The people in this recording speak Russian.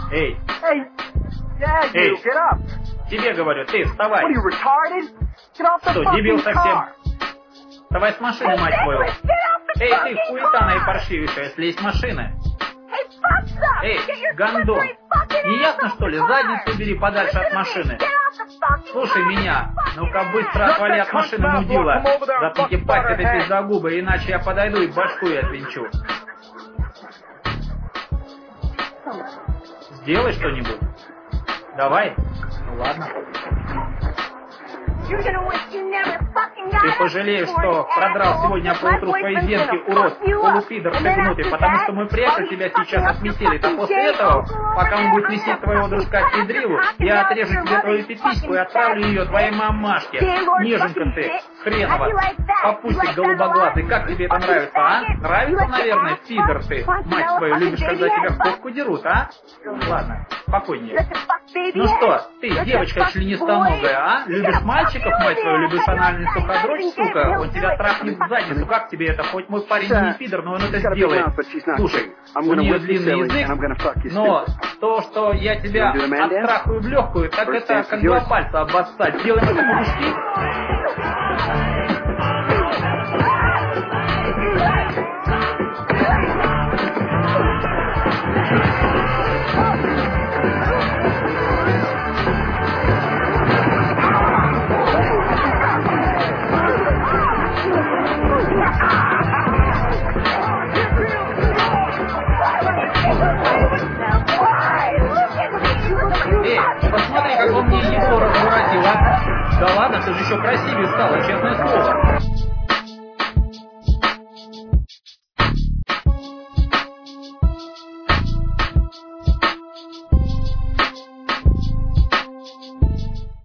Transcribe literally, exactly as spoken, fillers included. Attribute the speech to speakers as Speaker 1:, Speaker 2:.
Speaker 1: Эй!
Speaker 2: Hey, yeah, you,
Speaker 1: Эй!
Speaker 2: get up.
Speaker 1: Тебе говорю, ты вставай!
Speaker 2: What are you, retarded? Get off the
Speaker 1: Что,
Speaker 2: fucking
Speaker 1: дебил совсем?
Speaker 2: car.
Speaker 1: Вставай с машины, мать твою! Эй, ты, хуетана и паршивейшая, слезь с машины! Эй, гандон! Не ясно, что ли? Задницу бери подальше от машины! Слушай меня! Ну-ка быстро отвали от машины, мудила! Заткните пасть этой пиздогубы, иначе я подойду и башку ей отвинчу! Сделай что-нибудь! Давай! Ну ладно. Ты пожалеешь, что продрал сегодня поутру свои венки, урод, полупидор согнутый, потому что мы приятель тебя сейчас отметили. А после этого, пока он будет месить твоего дружка Педрилу, я отрежу тебе твою пипиську и отправлю ее твоей мамашке. Неженка ты, хренова, попустик голубоглазый, как тебе это нравится, а? Нравится, наверное, пидор ты, мать твою, любишь, когда тебя в попку дерут, а? Ладно, спокойнее. Ну что, ты, девочка членистоногая, а? Любишь мальчиков, мать твою, любишь анальный суходрочь, сука? Он тебя трахнет в задницу, как тебе это? Хоть мой парень не пидор, но он это сделает. Слушай, у нее длинный язык, но то, что я тебя оттрахаю в легкую, так это как два пальца обоссать. Делаем это по-мужски? Эй, посмотри, как он мне его разворотил, а? Да ладно, ты же еще красивее стала, честное слово.